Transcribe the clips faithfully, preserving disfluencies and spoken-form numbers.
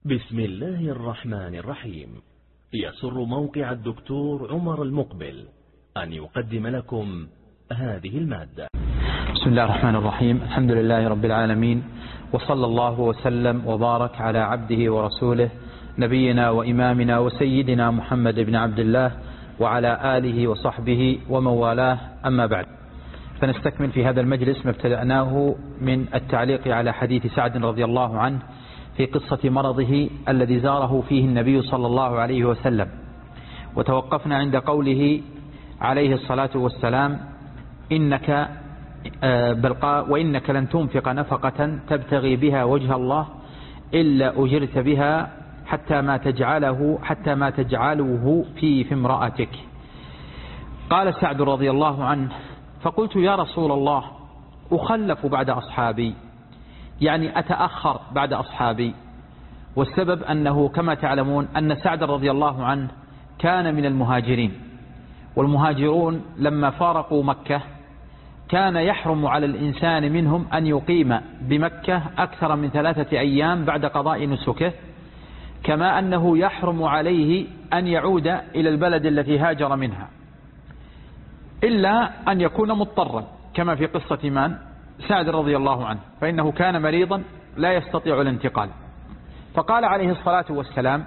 بسم الله الرحمن الرحيم. يسر موقع الدكتور عمر المقبل أن يقدم لكم هذه المادة. بسم الله الرحمن الرحيم. الحمد لله رب العالمين، وصلى الله وسلم وبارك على عبده ورسوله نبينا وإمامنا وسيدنا محمد بن عبد الله وعلى آله وصحبه ومن والاه، أما بعد، فنستكمل في هذا المجلس ما ابتدأناه من التعليق على حديث سعد رضي الله عنه في قصة مرضه الذي زاره فيه النبي صلى الله عليه وسلم، وتوقفنا عند قوله عليه الصلاة والسلام: إنك بل وإنك لن تنفق نفقة تبتغي بها وجه الله إلا أجرت بها حتى ما تجعله حتى ما تجعله في في امرأتك. قال سعد رضي الله عنه: فقلت يا رسول الله، أخلف بعد أصحابي، يعني أتأخر بعد أصحابي. والسبب أنه كما تعلمون أن سعد رضي الله عنه كان من المهاجرين، والمهاجرون لما فارقوا مكة كان يحرم على الإنسان منهم أن يقيم بمكة أكثر من ثلاثة أيام بعد قضاء نسكه، كما أنه يحرم عليه أن يعود إلى البلد التي هاجر منها إلا أن يكون مضطرا، كما في قصة من سعد رضي الله عنه، فإنه كان مريضا لا يستطيع الانتقال. فقال عليه الصلاة والسلام: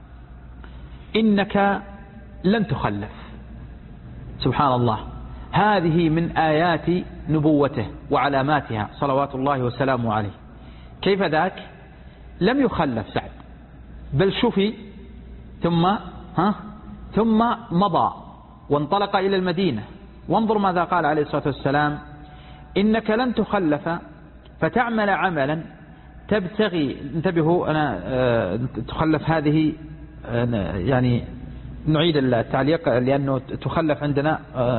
إنك لن تخلف. سبحان الله، هذه من آيات نبوته وعلاماتها صلوات الله وسلامه عليه. كيف ذاك؟ لم يخلف سعد، بل شفي ثم ها ثم مضى وانطلق إلى المدينة. وانظر ماذا قال عليه الصلاة والسلام: إنك لن تخلف فتعمل عملا تبتغي. انتبهوا، أنا تخلف هذه يعني نعيد التعليق لأنه تخلف عندنا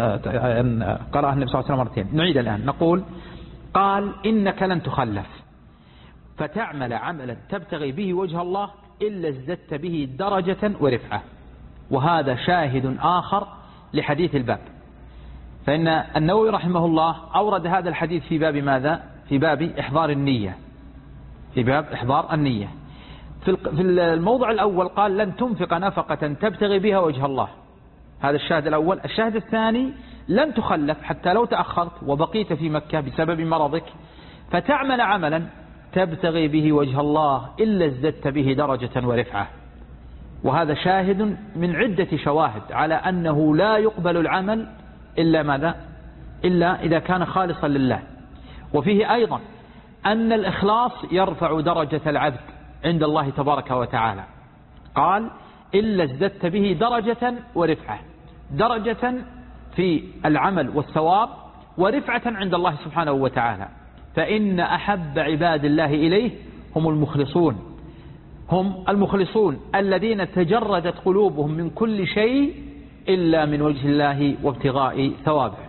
قرأه النبي صلى الله عليه وسلم مرتين. نعيد الآن، نقول: قال إنك لن تخلف فتعمل عملا تبتغي به وجه الله إلا ازددت به درجة ورفعة. وهذا شاهد آخر لحديث الباب، فإن النووي رحمه الله أورد هذا الحديث في باب ماذا؟ في باب إحضار النية، في باب إحضار النية. في الموضع الأول قال: لن تنفق نفقة تبتغي بها وجه الله، هذا الشاهد الأول. الشاهد الثاني: لن تخلف حتى لو تأخرت وبقيت في مكة بسبب مرضك فتعمل عملا تبتغي به وجه الله إلا ازددت به درجة ورفعة. وهذا شاهد من عدة شواهد على أنه لا يقبل العمل إلا ماذا؟ إلا إذا كان خالصا لله. وفيه أيضا أن الإخلاص يرفع درجة العبد عند الله تبارك وتعالى. قال: إلا ازددت به درجة ورفعة، درجة في العمل والثواب، ورفعة عند الله سبحانه وتعالى. فإن أحب عباد الله إليه هم المخلصون، هم المخلصون الذين تجردت قلوبهم من كل شيء إلا من وجه الله وابتغاء ثوابه.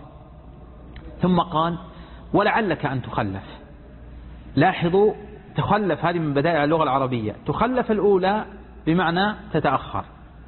ثم قال: ولعلك أن تخلف. لاحظوا، تخلف هذه من بدائع اللغة العربية. تخلف الأولى بمعنى تتأخر،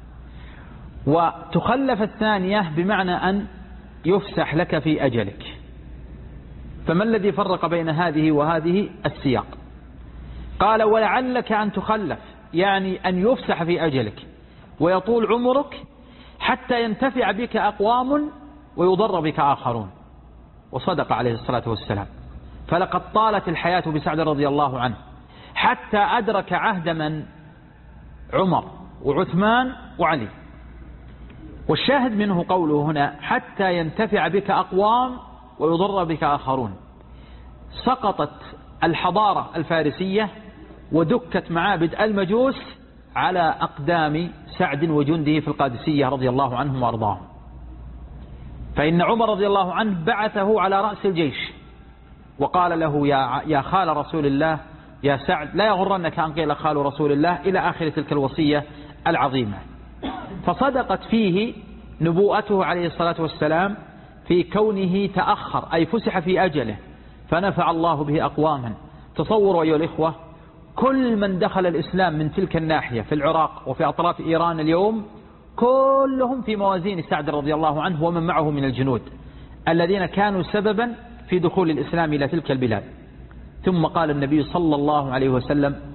وتخلف الثانية بمعنى أن يفسح لك في أجلك. فما الذي فرق بين هذه وهذه؟ السياق. قال: ولعلك أن تخلف، يعني أن يفسح في أجلك ويطول عمرك حتى ينتفع بك أقوام ويضر بك آخرون. وصدق عليه الصلاة والسلام، فلقد طالت الحياة بسعد رضي الله عنه حتى أدرك عهد من؟ عمر وعثمان وعلي. والشاهد منه قوله هنا: حتى ينتفع بك أقوام ويضر بك آخرون. سقطت الحضارة الفارسية ودكت معابد المجوس على أقدام سعد وجنده في القادسية رضي الله عنهم وأرضاهم. فإن عمر رضي الله عنه بعثه على رأس الجيش وقال له: يا يا خال رسول الله يا سعد، لا يغرنك أن قيل خال رسول الله، إلى آخر تلك الوصية العظيمة. فصدقت فيه نبوءته عليه الصلاة والسلام في كونه تأخر، أي فسح في أجله، فنفع الله به أقواما. تصوروا أيها الإخوة، كل من دخل الإسلام من تلك الناحية في العراق وفي أطراف إيران اليوم كلهم في موازين سعد رضي الله عنه ومن معه من الجنود الذين كانوا سببا في دخول الإسلام إلى تلك البلاد. ثم قال النبي صلى الله عليه وسلم: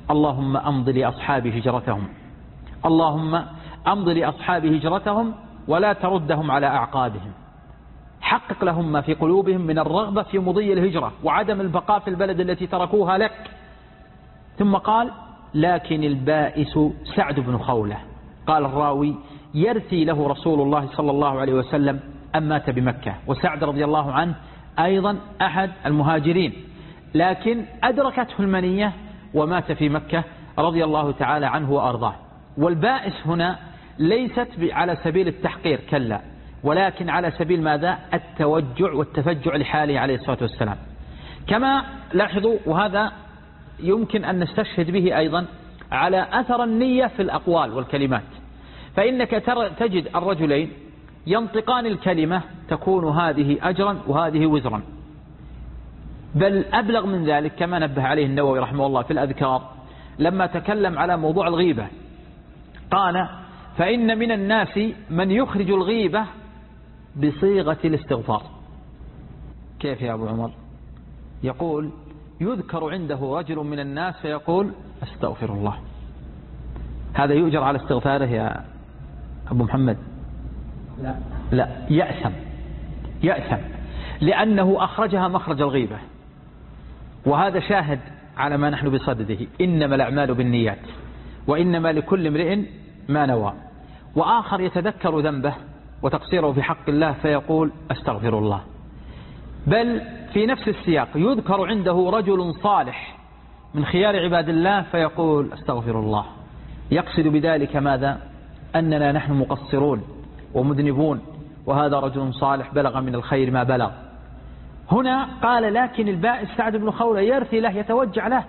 اللهم أمض لأصحاب هجرتهم، اللهم أمض لأصحاب هجرتهم ولا تردهم على أعقابهم، حقق لهم ما في قلوبهم من الرغبة في مضي الهجرة وعدم البقاء في البلد التي تركوها لك. ثم قال لكن البائس سعد بن خولة. قال الراوي يرثي له رسول الله صلى الله عليه وسلم أن مات بمكة، وسعد رضي الله عنه أيضا أحد المهاجرين، لكن أدركته المنية ومات في مكة رضي الله تعالى عنه وأرضاه. والبائس هنا ليست على سبيل التحقير كلا، ولكن على سبيل ماذا؟ التوجع والتفجع لحاله عليه الصلاة والسلام. كما لاحظوا، وهذا يمكن أن نستشهد به أيضا على أثر النية في الأقوال والكلمات، فإنك تجد الرجلين ينطقان الكلمة تكون هذه أجرا وهذه وزرا، بل أبلغ من ذلك كما نبه عليه النووي رحمه الله في الأذكار لما تكلم على موضوع الغيبة، قال فإن من الناس من يخرج الغيبة بصيغة الاستغفار. كيف يا أبو عمر؟ يقول يذكر عنده رجل من الناس فيقول استغفر الله، هذا يؤجر على استغفاره يا أبو محمد؟ لا, لا يأثم، يأثم لأنه أخرجها مخرج الغيبة، وهذا شاهد على ما نحن بصدده، إنما الأعمال بالنيات وإنما لكل امرئ ما نوى. وآخر يتذكر ذنبه وتقصيره في حق الله فيقول استغفر الله. بل في نفس السياق يذكر عنده رجل صالح من خيار عباد الله فيقول استغفر الله، يقصد بذلك ماذا؟ أننا نحن مقصرون ومذنبون، وهذا رجل صالح بلغ من الخير ما بلغ. هنا قال لكن البائس سعد بن خولة يرثي له، يتوجع له.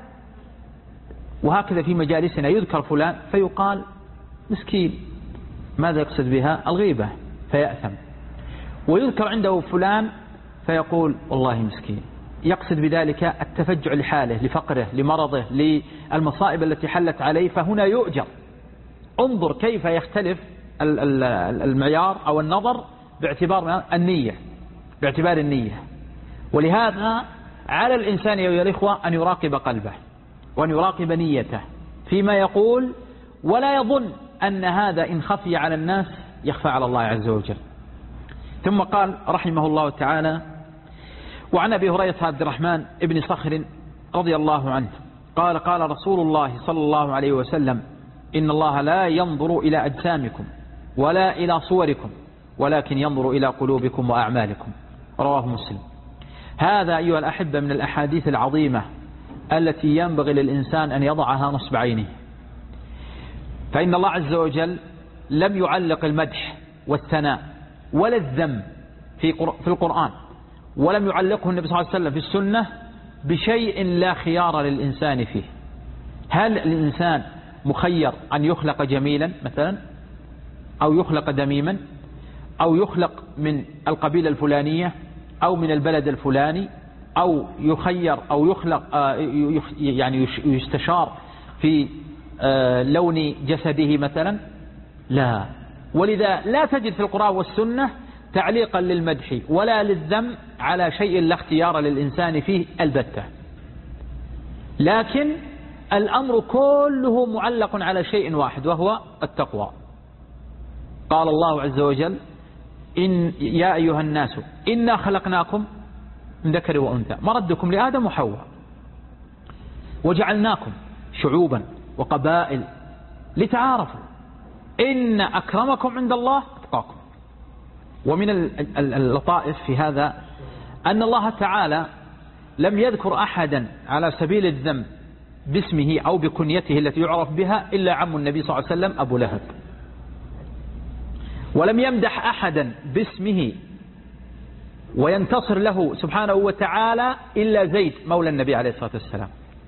وهكذا في مجالسنا يذكر فلان فيقال مسكين، ماذا يقصد بها؟ الغيبة فيأثم. ويذكر عنده فلان فيقول والله مسكين، يقصد بذلك التفجع لحاله، لفقره، لمرضه، للمصائب التي حلت عليه، فهنا يؤجر. انظر كيف يختلف المعيار أو النظر باعتبار النية، باعتبار النية. ولهذا على الإنسان يا الإخوة أن يراقب قلبه وأن يراقب نيته فيما يقول، ولا يظن أن هذا إن خفي على الناس يخفى على الله عز وجل. ثم قال رحمه الله تعالى: وعن أبي هريرة عبد الرحمن ابن صخر رضي الله عنه قال قال رسول الله صلى الله عليه وسلم: إن الله لا ينظر إلى أجسامكم ولا إلى صوركم ولكن ينظر إلى قلوبكم وأعمالكم. رواه مسلم. هذا أيها الأحبة من الأحاديث العظيمة التي ينبغي للإنسان أن يضعها نصب عينه، فإن الله عز وجل لم يعلق المدح والثناء ولا الذم في في القرآن، ولم يعلقه النبي صلى الله عليه وسلم في السنة بشيء لا خيار للإنسان فيه. هل الإنسان مخير أن يخلق جميلا مثلا، أو يخلق دميما، أو يخلق من القبيلة الفلانية، أو من البلد الفلاني، أو يخير أو يخلق يعني يستشار في لون جسده مثلا؟ لا. ولذا لا تجد في القرآن والسنة تعليقا للمدح ولا للذم على شيء لا اختيار للإنسان فيه البتة، لكن الأمر كله معلق على شيء واحد وهو التقوى. قال الله عز وجل: إن يا أيها الناس إنا خلقناكم من ذكر وأنثى، مردكم لآدم وحواء، وجعلناكم شعوبا وقبائل لتعارفوا، إن أكرمكم عند الله أتقاكم. ومن اللطائف في هذا أن الله تعالى لم يذكر أحدا على سبيل الذم باسمه أو بكنيته التي يعرف بها إلا عم النبي صلى الله عليه وسلم أبو لهب، ولم يمدح أحدا باسمه وينتصر له سبحانه وتعالى إلا زيد مولى النبي عليه الصلاة والسلام،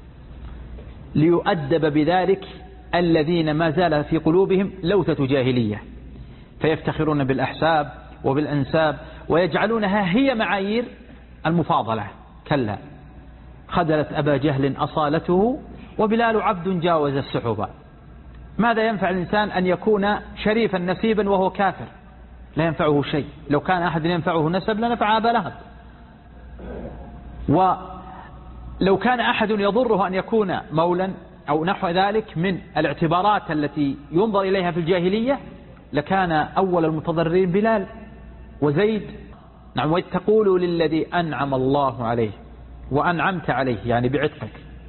ليؤدب بذلك الذين ما زال في قلوبهم لوثة جاهلية، فيفتخرون بالأحساب وبالأنساب ويجعلونها هي معايير المفاضلة. كلا، خذلت أبا جهل أصالته وبلال عبد جاوز السحبة. ماذا ينفع الإنسان أن يكون شريفا نسيبا وهو كافر؟ لا ينفعه شيء. لو كان أحد ينفعه نسب لنفع أبا لهب، ولو كان أحد يضره أن يكون مولا أو نحو ذلك من الاعتبارات التي ينظر إليها في الجاهلية لكان أول المتضررين بلال وزيد. نعم، وإذ تقول للذي أنعم الله عليه وأنعمت عليه يعني بعتقك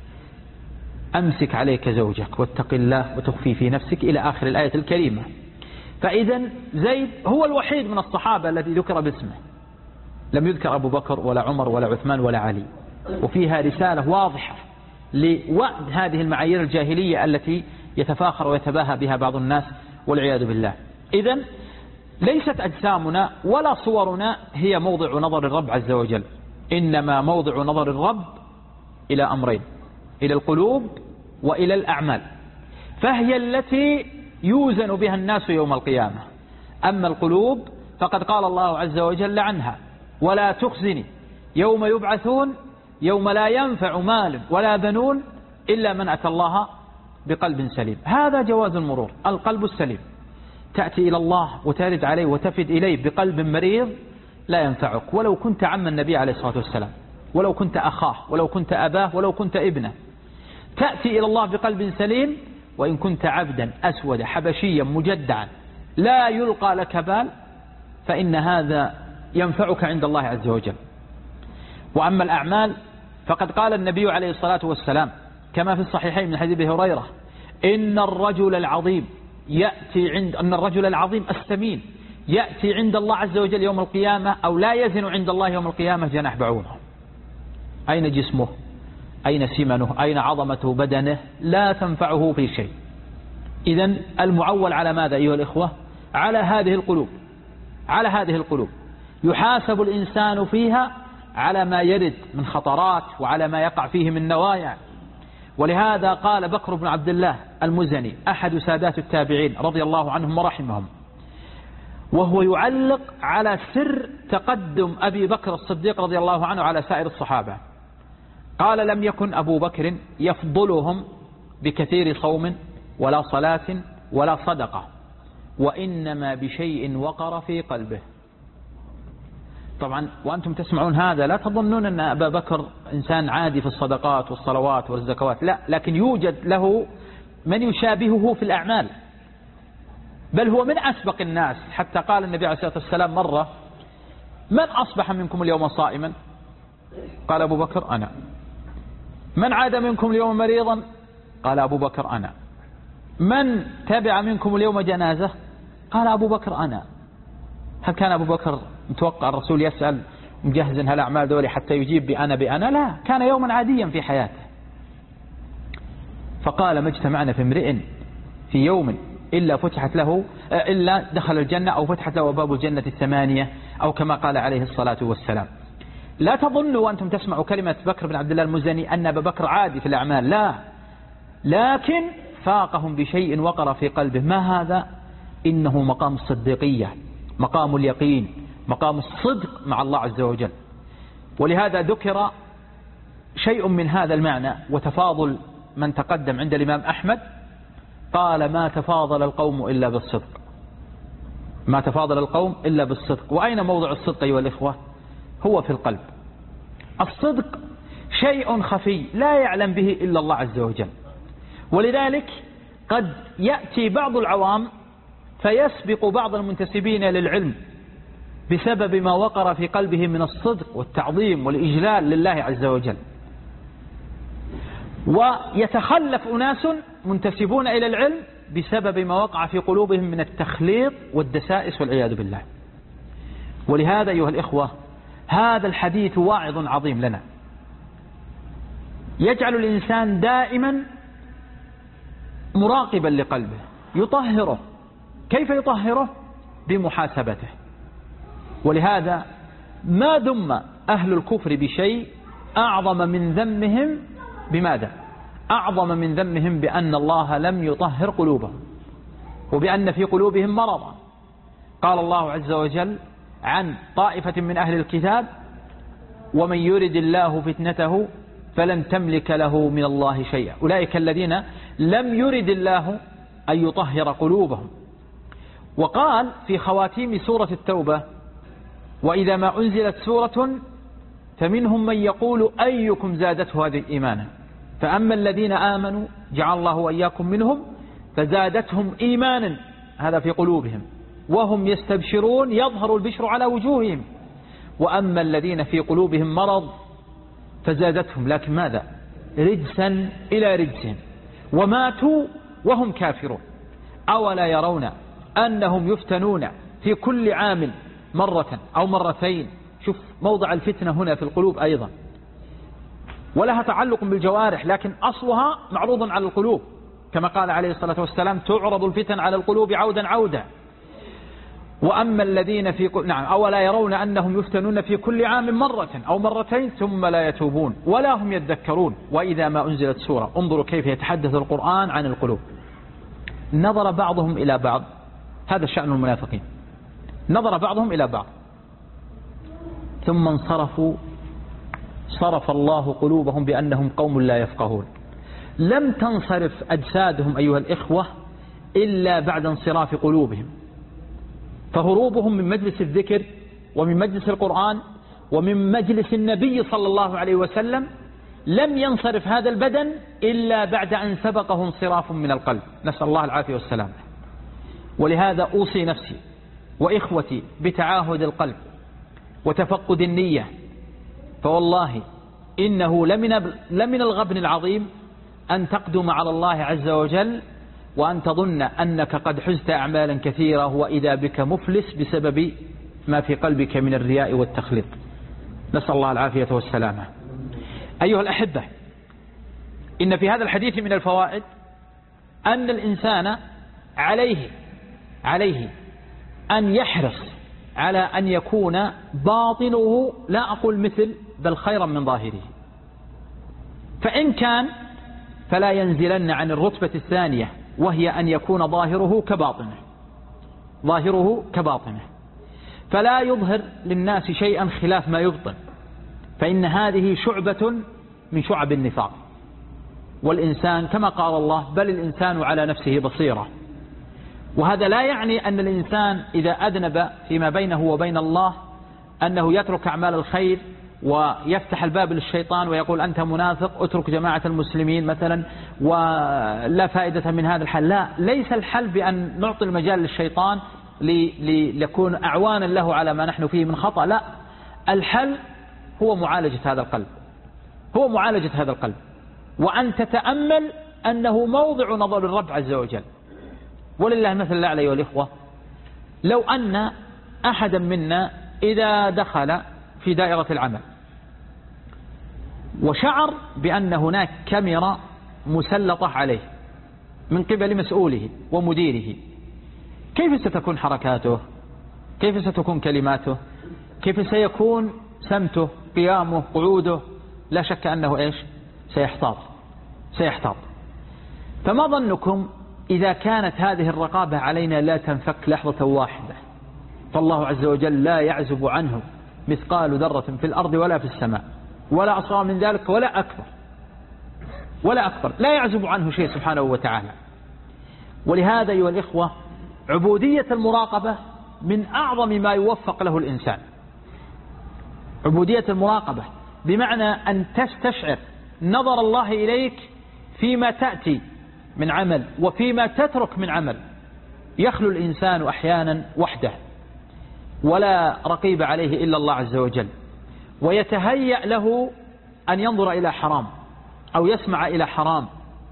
أمسك عليك زوجك واتق الله وتخفي في نفسك إلى آخر الآية الكريمة. فإذا زيد هو الوحيد من الصحابة الذي ذكر باسمه، لم يذكر أبو بكر ولا عمر ولا عثمان ولا علي، وفيها رسالة واضحة لوعد هذه المعايير الجاهلية التي يتفاخر ويتباهى بها بعض الناس والعياذ بالله. إذن ليست أجسامنا ولا صورنا هي موضع نظر الرب عز وجل، إنما موضع نظر الرب إلى أمرين، إلى القلوب وإلى الأعمال، فهي التي يوزن بها الناس يوم القيامة. أما القلوب فقد قال الله عز وجل عنها ولا تخزني يوم يبعثون يوم لا ينفع مال ولا بنون إلا من أتى الله بقلب سليم. هذا جواز المرور، القلب السليم. تأتي إلى الله وترد عليه وتفد إليه بقلب مريض لا ينفعك، ولو كنت عم النبي عليه الصلاة والسلام، ولو كنت أخاه، ولو كنت أباه، ولو كنت ابنه. تأتي إلى الله بقلب سليم، وإن كنت عبدا أسود حبشيا مجدعا لا يلقى لك بال فإن هذا ينفعك عند الله عز وجل. وأما الأعمال فقد قال النبي عليه الصلاة والسلام كما في الصحيحين من حديث أبي هريرة إن الرجل العظيم يأتي عند أن الرجل العظيم السمين يأتي عند الله عز وجل يوم القيامة أو لا يزن عند الله يوم القيامة جناح بعوضة. أين جسمه؟ أين سمنه؟ أين عظمته بدنه؟ لا تنفعه في شيء. إذن المعول على ماذا أيها الإخوة؟ على هذه القلوب، على هذه القلوب يحاسب الإنسان فيها على ما يرد من خطرات وعلى ما يقع فيه من نوايا. ولهذا قال بكر بن عبد الله المزني أحد سادات التابعين رضي الله عنهم ورحمهم، وهو يعلق على سر تقدم أبي بكر الصديق رضي الله عنه على سائر الصحابة، قال لم يكن أبو بكر يفضلهم بكثير صوم ولا صلاة ولا صدقة، وإنما بشيء وقر في قلبه. طبعا وأنتم تسمعون هذا لا تظنون أن أبا بكر إنسان عادي في الصدقات والصلوات والزكوات، لا، لكن يوجد له من يشابهه في الأعمال، بل هو من أسبق الناس. حتى قال النبي عليه الصلاة والسلام مرة من أصبح منكم اليوم صائما؟ قال أبو بكر أنا. من عاد منكم اليوم مريضا؟ قال أبو بكر أنا. من تبع منكم اليوم جنازة؟ قال أبو بكر أنا. هل كان أبو بكر متوقع الرسول يسأل مجهز هالأعمال دولي حتى يجيب بأنا بأنا؟ لا، كان يوما عاديا في حياته. فقال ما اجتمعنا في امرئ في يوم إلا فتحت له إلا دخل الجنة أو فتحت له باب الجنة الثمانية أو كما قال عليه الصلاة والسلام. لا تظنوا وأنتم تسمعوا كلمة بكر بن عبد الله المزني أن أبا بكر عادي في الأعمال، لا، لكن فاقهم بشيء وقر في قلبه. ما هذا؟ إنه مقام الصديقية، مقام اليقين، مقام الصدق مع الله عز وجل. ولهذا ذكر شيء من هذا المعنى وتفاضل من تقدم عند الإمام أحمد، قال ما تفاضل القوم إلا بالصدق، ما تفاضل القوم إلا بالصدق. وأين موضع الصدق أيها الإخوة؟ هو في القلب. الصدق شيء خفي لا يعلم به إلا الله عز وجل، ولذلك قد يأتي بعض العوام فيسبق بعض المنتسبين للعلم بسبب ما وقر في قلبه من الصدق والتعظيم والإجلال لله عز وجل، ويتخلف أناس منتسبون إلى العلم بسبب ما وقع في قلوبهم من التخليط والدسائس والعياذ بالله. ولهذا أيها الإخوة هذا الحديث واعظ عظيم لنا، يجعل الإنسان دائما مراقبا لقلبه، يطهره. كيف يطهره؟ بمحاسبته. ولهذا ما ذم أهل الكفر بشيء أعظم من ذمهم بماذا؟ أعظم من ذمهم بأن الله لم يطهر قلوبهم وبأن في قلوبهم مرضا. قال الله عز وجل عن طائفة من أهل الكتاب ومن يرد الله فتنته فلن تملك له من الله شيئا، أولئك الذين لم يرد الله أن يطهر قلوبهم. وقال في خواتيم سورة التوبة وإذا ما أنزلت سورة فمنهم من يقول أيكم زادته هذه إيمانا فأما الذين آمنوا جعل الله وإياكم منهم فزادتهم إيمانا، هذا في قلوبهم، وهم يستبشرون يظهر البشر على وجوههم. وأما الذين في قلوبهم مرض فزادتهم، لكن ماذا؟ رجسا إلى رجسهم وماتوا وهم كافرون. أولا يرون أنهم يفتنون في كل عام مرة أو مرتين؟ شوف موضع الفتنة هنا في القلوب أيضا، ولها تعلق بالجوارح، لكن أصلها معروض على القلوب، كما قال عليه الصلاة والسلام تعرض الفتن على القلوب عودا عودا. وأما الذين في قل... نعم أولا يرون أنهم يفتنون في كل عام مرة أو مرتين ثم لا يتوبون ولا هم يذكرون. وإذا ما أنزلت سورة انظروا كيف يتحدث القرآن عن القلوب. نظر بعضهم إلى بعض، هذا شأن المنافقين، نظر بعضهم إلى بعض ثم انصرفوا صرف الله قلوبهم بأنهم قوم لا يفقهون. لم تنصرف أجسادهم أيها الإخوة إلا بعد انصراف قلوبهم، فهروبهم من مجلس الذكر ومن مجلس القرآن ومن مجلس النبي صلى الله عليه وسلم لم ينصرف هذا البدن إلا بعد أن سبقه انصراف من القلب، نسأل الله العافية والسلام. ولهذا أوصي نفسي وإخوتي بتعاهد القلب وتفقد النية، فوالله إنه لمن, لمن الغبن العظيم أن تقدم على الله عز وجل وأن تظن أنك قد حزت أعمالا كثيرة وإذا بك مفلس بسبب ما في قلبك من الرياء والتخليط، نسأل الله العافية والسلامة. أيها الأحبة، إن في هذا الحديث من الفوائد أن الإنسان عليه عليه أن يحرص على أن يكون باطنه لا أقول مثل بل خيرا من ظاهره، فإن كان فلا ينزلن عن الرتبة الثانية وهي أن يكون ظاهره كباطنه، ظاهره كباطنه، فلا يظهر للناس شيئا خلاف ما يبطن، فإن هذه شعبة من شعب النفاق. والإنسان كما قال الله بل الإنسان على نفسه بصيرة. وهذا لا يعني أن الإنسان إذا أذنب فيما بينه وبين الله أنه يترك أعمال الخير ويفتح الباب للشيطان ويقول أنت منافق اترك جماعة المسلمين مثلا ولا فائدة من هذا الحل. لا، ليس الحل بأن نعطي المجال للشيطان ليكون أعوانا له على ما نحن فيه من خطأ. لا، الحل هو معالجة هذا القلب، هو معالجة هذا القلب، وأن تتأمل أنه موضع نظر الرب عز وجل. ولله مثل الأعلى أيها الإخوة، لو أن أحدا منا إذا دخل في دائرة العمل وشعر بأن هناك كاميرا مسلطة عليه من قبل مسؤوله ومديره، كيف ستكون حركاته؟ كيف ستكون كلماته؟ كيف سيكون سمته، قيامه، قعوده؟ لا شك أنه إيش؟ سيحتاط سيحتاط. فما ظنكم إذا كانت هذه الرقابة علينا لا تنفك لحظة واحدة؟ فالله عز وجل لا يعزب عنه مثقال ذرة في الأرض ولا في السماء ولا أصغر من ذلك ولا أكبر ولا أكبر، لا يعزب عنه شيء سبحانه وتعالى. ولهذا أيها الإخوة عبودية المراقبة من أعظم ما يوفق له الإنسان. عبودية المراقبة بمعنى أن تستشعر نظر الله إليك فيما تأتي من عمل وفيما تترك من عمل. يخلو الإنسان أحيانا وحده ولا رقيب عليه إلا الله عز وجل، ويتهيأ له أن ينظر إلى حرام أو يسمع إلى حرام،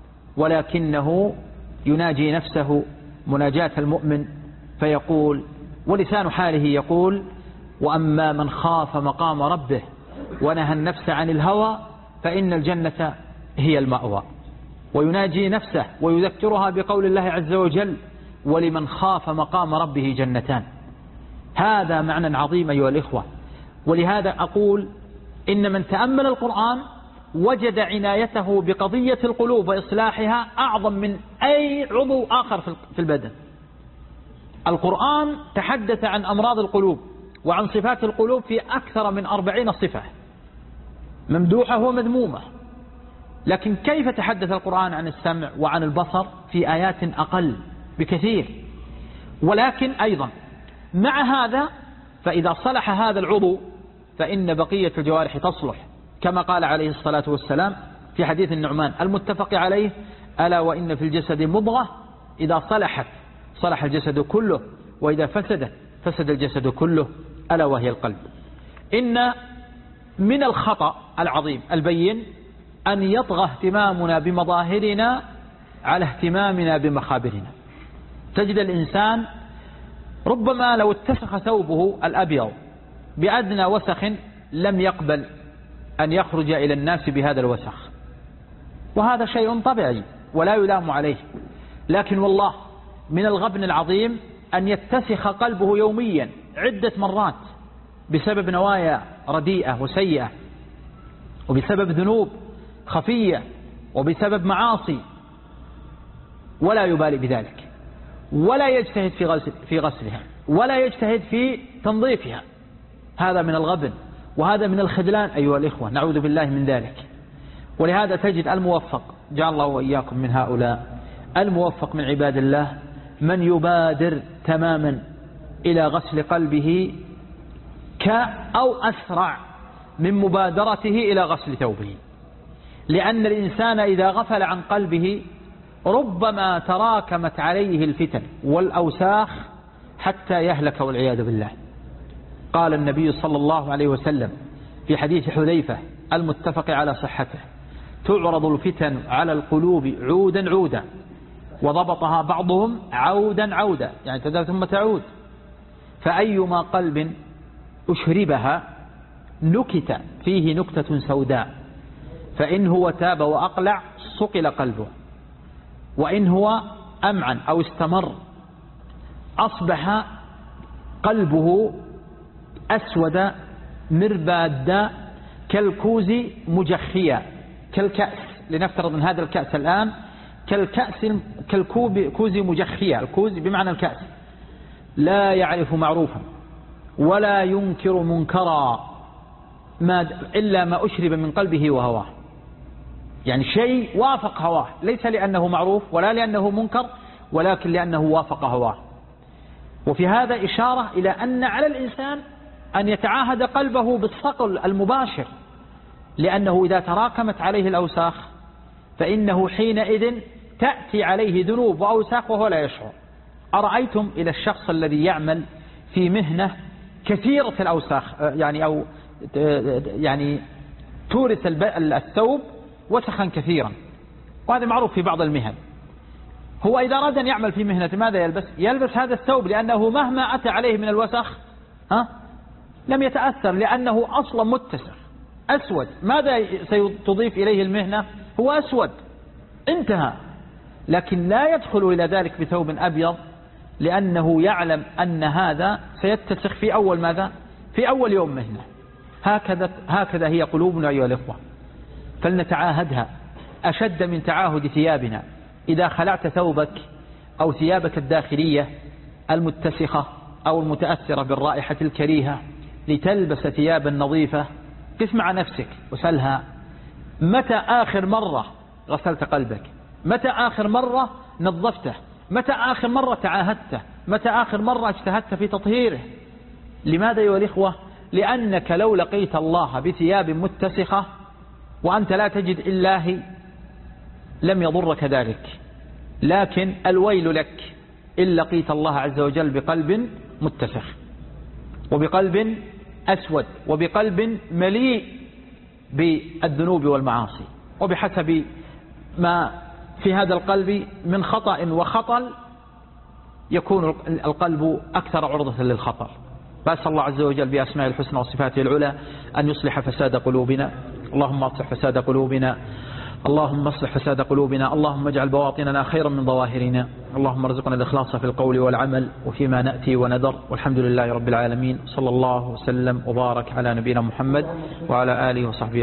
ولكنه يناجي نفسه مناجاة المؤمن فيقول، ولسان حاله يقول: وأما من خاف مقام ربه ونهى النفس عن الهوى فإن الجنة هي المأوى. ويناجي نفسه ويذكرها بقول الله عز وجل: ولمن خاف مقام ربه جنتان. هذا معنى عظيم أيها الإخوة. ولهذا أقول إن من تأمل القرآن وجد عنايته بقضية القلوب وإصلاحها أعظم من أي عضو آخر في البدن. القرآن تحدث عن أمراض القلوب وعن صفات القلوب في أكثر من أربعين صفة ممدوحة ومذمومة، لكن كيف تحدث القرآن عن السمع وعن البصر في آيات أقل بكثير؟ ولكن أيضا مع هذا فإذا صلح هذا العضو فإن بقية الجوارح تصلح، كما قال عليه الصلاة والسلام في حديث النعمان المتفق عليه: ألا وإن في الجسد مضغة إذا صلحت صلح الجسد كله وإذا فسدت فسد الجسد كله ألا وهي القلب. إن من الخطأ العظيم البين أن يطغى اهتمامنا بمظاهرنا على اهتمامنا بمخابرنا. تجد الإنسان ربما لو اتسخ ثوبه الأبيض بأدنى وسخ لم يقبل أن يخرج إلى الناس بهذا الوسخ، وهذا شيء طبيعي ولا يلام عليه. لكن والله من الغبن العظيم أن يتسخ قلبه يوميا عدة مرات بسبب نوايا رديئة وسيئة، وبسبب ذنوب خفية، وبسبب معاصي، ولا يبالي بذلك، ولا يجتهد في غسل في غسلها، ولا يجتهد في تنظيفها. هذا من الغبن وهذا من الخذلان أيها الإخوة، نعوذ بالله من ذلك. ولهذا تجد الموفق، جعل الله وإياكم من هؤلاء، الموفق من عباد الله من يبادر تماما إلى غسل قلبه ك أو أسرع من مبادرته إلى غسل ثوبه. لأن الإنسان إذا غفل عن قلبه ربما تراكمت عليه الفتن والأوساخ حتى يهلك والعياذ بالله. قال النبي صلى الله عليه وسلم في حديث حذيفة المتفق على صحته: تعرض الفتن على القلوب عودا عودا، وضبطها بعضهم عودا عودا، يعني تذهب ثم تعود، فأيما قلب أشربها نكت فيه نكتة سوداء، فإن هو تاب وأقلع صقل قلبه، وإن هو أمعن أو استمر أصبح قلبه أسود مربادا كالكوز مجخيا، كالكأس، لنفترض أن هذا الكأس الآن كالكأس كالكوز مجخيا، الكوز بمعنى الكأس، لا يعرف معروفا ولا ينكر منكرا ما إلا ما أشرب من قلبه وهواه. يعني شيء وافق هواه، ليس لأنه معروف ولا لأنه منكر، ولكن لأنه وافق هواه. وفي هذا إشارة إلى أن على الإنسان أن يتعاهد قلبه بالصقل المباشر، لأنه إذا تراكمت عليه الأوساخ فإنه حينئذ تأتي عليه ذنوب وأوساخ وهو لا يشعر. أرأيتم إلى الشخص الذي يعمل في مهنة كثيرة الأوساخ، يعني أو يعني تورث الثوب وسخا كثيرا، وهذا معروف في بعض المهن. هو إذا أراد أن يعمل في مهنة ماذا يلبس؟ يلبس هذا الثوب، لأنه مهما أتى عليه من الوسخ ها لم يتأثر، لأنه أصلا متسخ أسود. ماذا ستضيف إليه المهنة؟ هو أسود، انتهى. لكن لا يدخل إلى ذلك بثوب أبيض، لأنه يعلم أن هذا سيتسخ في أول ماذا؟ في أول يوم مهنة. هكذا هكذا هي قلوبنا أيها الإخوة، فلنتعاهدها أشد من تعاهد ثيابنا. إذا خلعت ثوبك أو ثيابك الداخلية المتسخة أو المتأثرة بالرائحة الكريهة لتلبس ثيابا نظيفة، قف مع نفسك وسلها: متى آخر مرة غسلت قلبك؟ متى آخر مرة نظفته؟ متى آخر مرة تعاهدته؟ متى آخر مرة اجتهدت في تطهيره؟ لماذا أيها الإخوة؟ لأنك لو لقيت الله بثياب متسخة وأنت لا تجد إلا هي لم يضرك ذلك، لكن الويل لك إن لقيت الله عز وجل بقلب متسخ، وبقلب أسود، وبقلب مليء بالذنوب والمعاصي، وبحسب ما في هذا القلب من خطأ وخطل يكون القلب أكثر عرضة للخطر. بأسأل الله عز وجل بأسماء الحسنى وصفاته العلى أن يصلح فساد قلوبنا. اللهم اصلح فساد قلوبنا، اللهم اصلح فساد قلوبنا، اللهم اجعل بواطننا خيرا من ظواهرنا، اللهم ارزقنا الإخلاص في القول والعمل وفيما نأتي ونذر، والحمد لله رب العالمين. صلى الله وسلم وبارك على نبينا محمد وعلى آله وصحبه